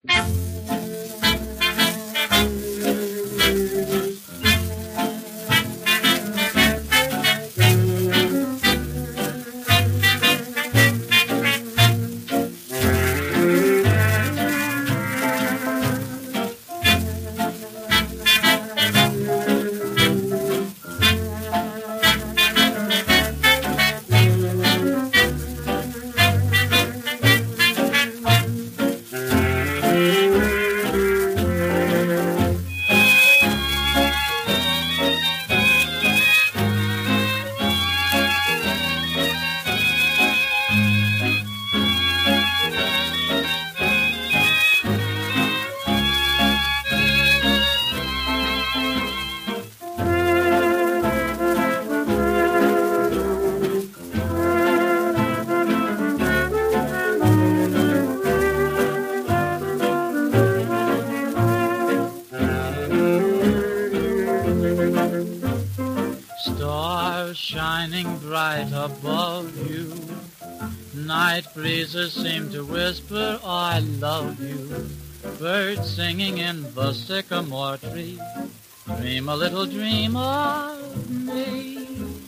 Stars shining bright above you, night breezes seem to whisper, I love you. Birds singing in the sycamore tree, dream a little dream of me.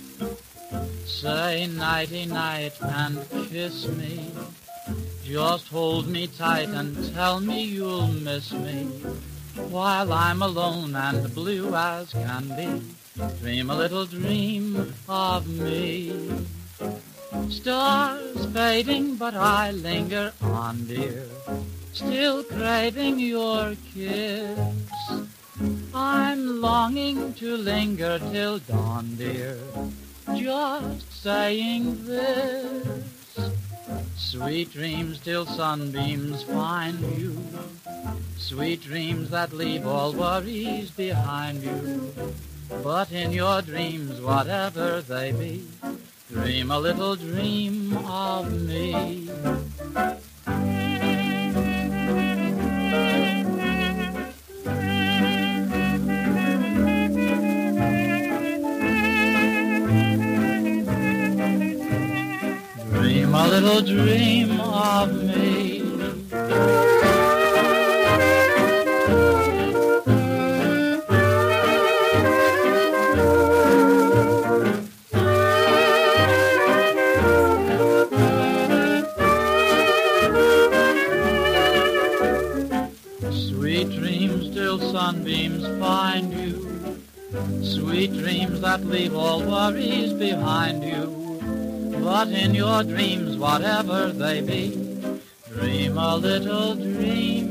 Say nighty-night and kiss me, just hold me tight and tell me you'll miss me, while I'm alone and blue as can be. Dream a little dream of me. Stars fading, but I linger on, dear, still craving your kiss. I'm longing to linger till dawn, dear, just saying this. Sweet dreams till sunbeams find you, sweet dreams that leave all worries behind you. But in your dreams, whatever they be, dream a little dream of me. Dream a little dream of me. Sweet dreams till sunbeams find you, sweet dreams that leave all worries behind you. But in your dreams, whatever they be, dream a little dream